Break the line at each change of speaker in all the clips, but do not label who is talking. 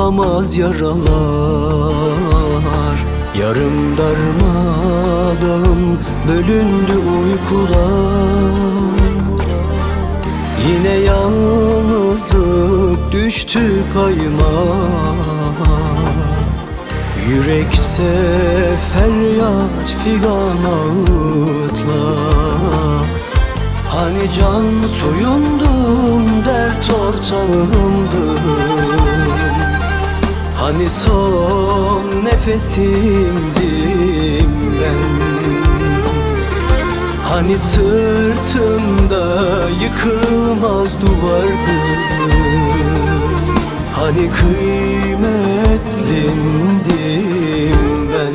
olamaz yaralar. Yarım darmadağın bölündü uykular. Yine yalnızlık düştü payıma. Yürekte feryat figan ağıtlar. Hani can suyundum, dert ortağımdım. Hani son nefesimdim ben. Hani sırtımda yıkılmaz duvardım. Hani kıymetlindim ben.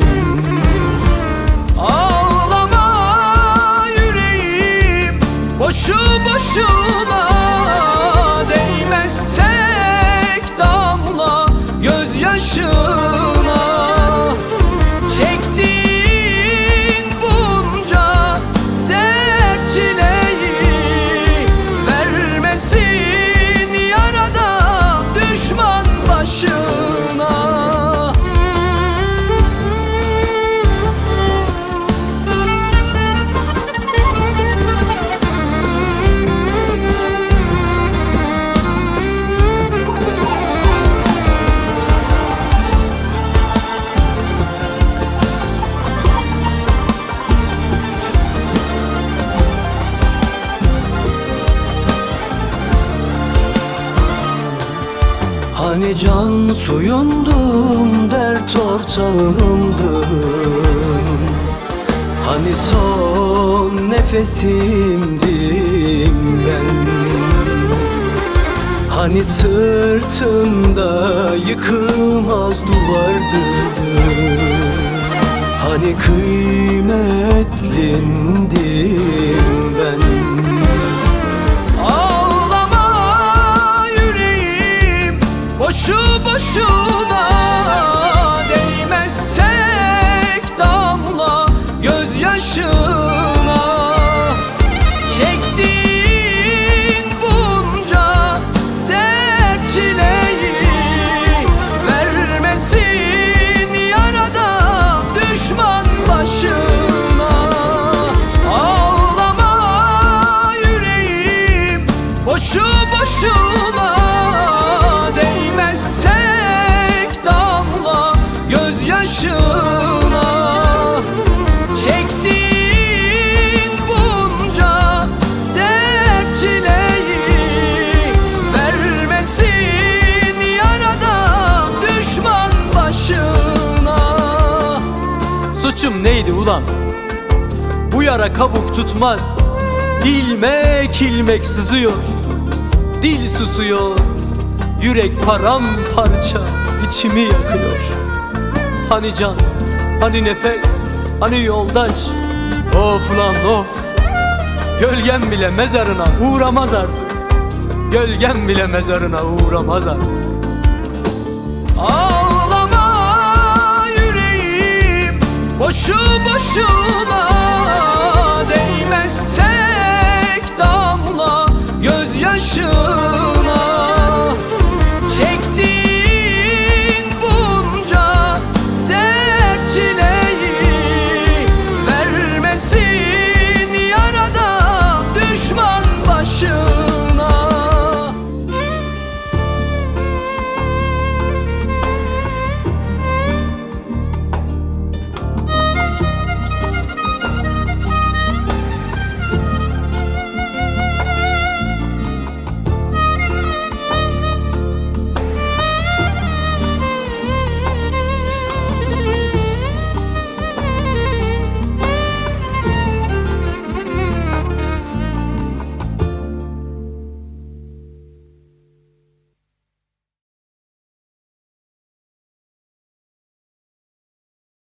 Ağlama yüreğim boşu boşuna, değmez tek damla gözyaşına. Çektiğin bunca dert çileyi vermesin yaradan düşman başına.
Hani can suyundum, dert ortağımdım. Hani son nefesimdim ben. Hani sırtımda yıkılmaz duvardım. Hani kıymetlindim ben.
Boşu boşuna, değmez tek damla gözyaşına. Çektiğin bunca dert çileyi vermesin yaradan düşman başına. Ağlama yüreğim boşu boşuna, değmez tek damla gözyaşına. Çektiğin bunca dert çileyi vermesin yaradan düşman başına.
Suçum neydi ulan? Bu yara kabuk tutmaz. İlmek ilmek sızıyor. Dil susuyor. Yürek paramparça içimi yakıyor. Hani can, hani nefes, hani yoldaş. Of lan of. Gölgem bile mezarına uğramaz artık. Gölgem bile mezarına uğramaz artık.
Ağlama yüreğim boşu boşuna,